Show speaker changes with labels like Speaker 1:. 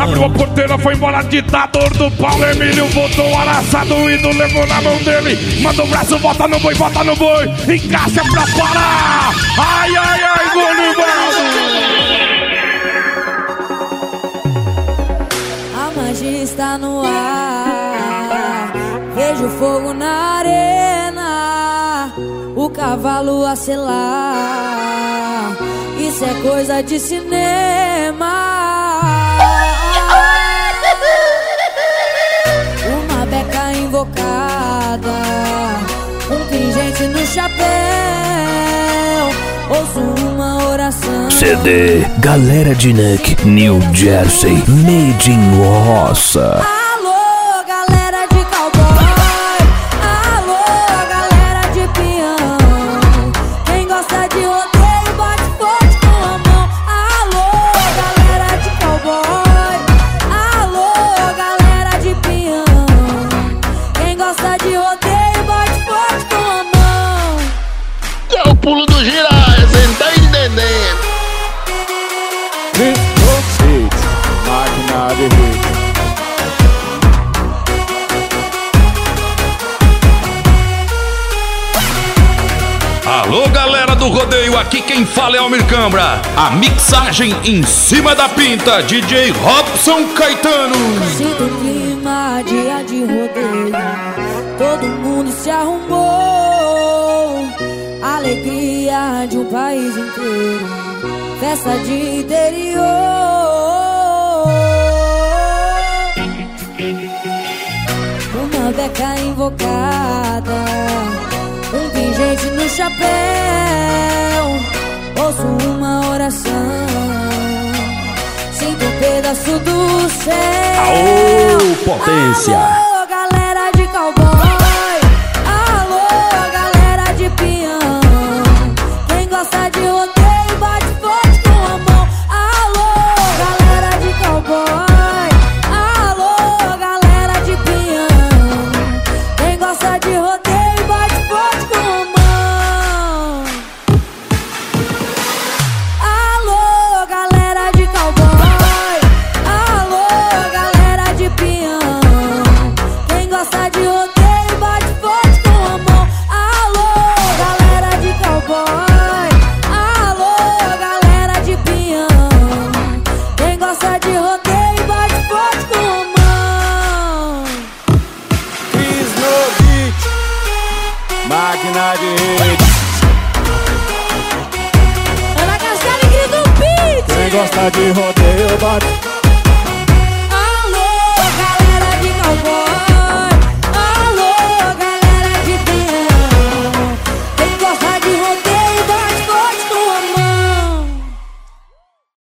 Speaker 1: Abriu a porteira, foi embora, ditador do Paulo Emílio. Botou araçado, o ídolo levou na mão dele. Manda o braço, bota no boi, encaixa pra parar. Ai, ai, ai, Gonivaldo.
Speaker 2: A magia está no ar, vejo fogo na arena, o cavalo a selar, isso é coisa de cinema. Uma beca invocada, um pingente no chapéu, ouço uma oração.
Speaker 3: CD Galera de Neck, New Jersey, Made in Roça.
Speaker 2: Alô, galera de cowboy, alô, galera de peão, quem gosta de rodeio bate forte com a mão. Alô, galera de cowboy, alô, galera de peão, quem gosta de rodeio bate forte com a mão.
Speaker 4: É o pulo do Giraia, cê não tá entendendo.
Speaker 5: Máquina de hit.
Speaker 1: Alô, galera do rodeio, aqui quem fala é Almir Cambra. A mixagem em cima da pinta, DJ Robson Caetano.
Speaker 2: Sinto o clima, dia de rodeio, todo mundo se arrumou. Alegria de um país inteiro, festa de interior. Uma beca invocada, um pingente no chapéu, ouço uma oração, sinto um pedaço do céu.
Speaker 3: Aô, potência!
Speaker 2: Alô, galera de cowboy, alô, galera de peão, quem gosta de rodeio bate forte com a mão. Alô, galera de cowboy, alô, galera de peão, quem gosta de rodeio bate forte com a mão. Alô, galera de cowboy, alô, galera de peão, quem gosta de rodeio bate forte com a mão. Alô, galera de cowboy, alô, galera de peão, quem gosta de rodeio bate forte com a mão.
Speaker 5: Cris no beat. Máquina de hit.
Speaker 2: Ana Castelo e Cris no beat.
Speaker 5: Quem gosta de rodeio bate